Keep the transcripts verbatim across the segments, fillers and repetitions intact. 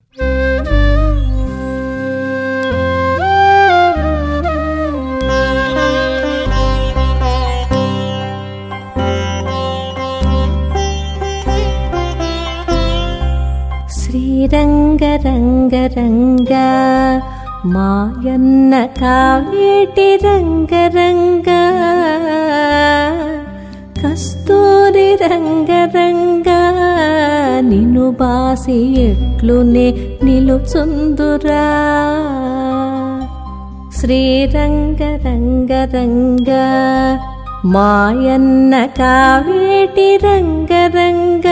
శ్రీరంగ రంగ రంగ మాయన్న కావేటి రంగ రంగ కస్తూరి రంగ రంగ నిన్ను బాసి ఎట్లునే నిలుచుందురా. శ్రీరంగ రంగ రంగ మాయన్న కావేటి రంగ రంగ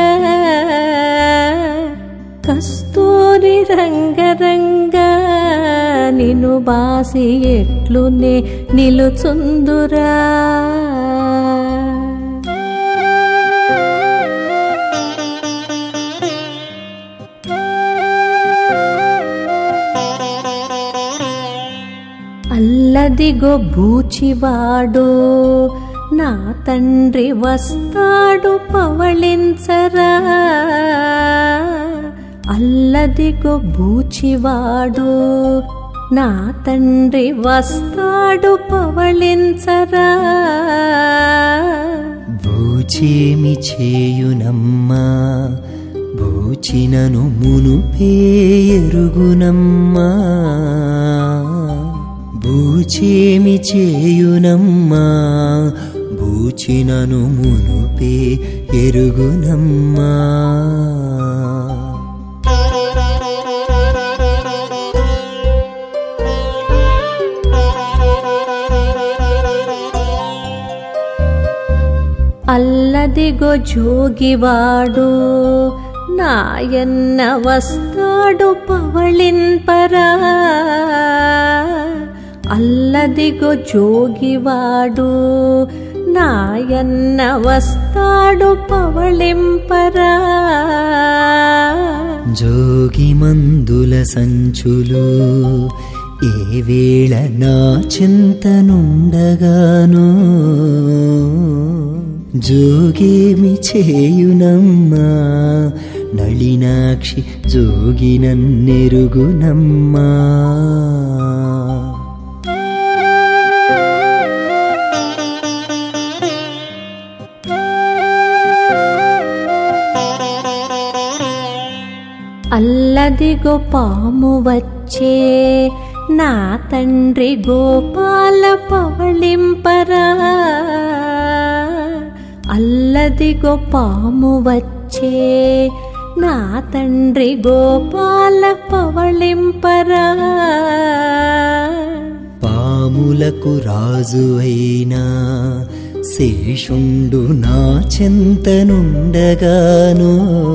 కస్తూరి రంగ రంగ నిన్ను బాసి ఎట్లునే నిలుచుందురా. అల్లదిగో బూచివాడు నా తండ్రి వస్తాడు పవళించరా. అల్లదిగో బూచివాడు నా తండ్రి వస్తాడు పవళించరా. బూచేమి చేయునమ్మా బూచినను మునుపే ఎరుగునమ్మా. బూచేమి చేయునమ్మా బూచినను మునుపే ఎరుగునమ్మా. అల్లదిగో జోగివాడు నాయన్న వస్తాడు పవళింపరా. అల్లదిగో జోగివాడు నాయన్న వస్తాడు పవళింపరా. జోగి మందుల సంచులు ఏ వేళ నా చింతనుండగాను. జోగేమి చేయునమ్మా నళినాక్షి జోగి నన్నెరుగునమ్మా. అల్లదిగో పాము వచ్చే నా తండ్రి గోపాల పవళింపరా. అల్లదిగో పాము వచ్చే నా తండ్రి గోపాల పవళింపరా. పాములకు రాజు అయినా శేషుండు నా చింతనుండగాను.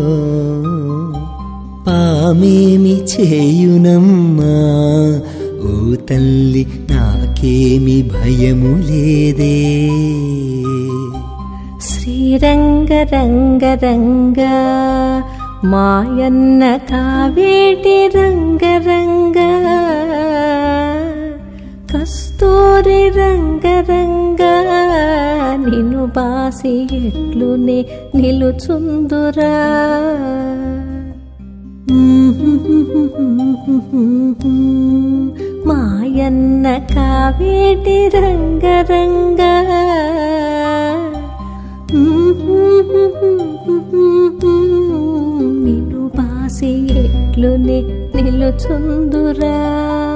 పామేమి చేయునమ్మా ఓ తల్లి నాకేమి భయము లేదే. శ్రీరంగ రంగ రంగ మాయన్న కావేటి రంగ రంగ కస్తూరి రంగ రంగ నిన్ను బాసి ఎట్లునే నిలుచుందురా. మాయన్న కావేటి రంగ రంగ నిన్ను బాసి ఎట్లునే నిలుచుందురా.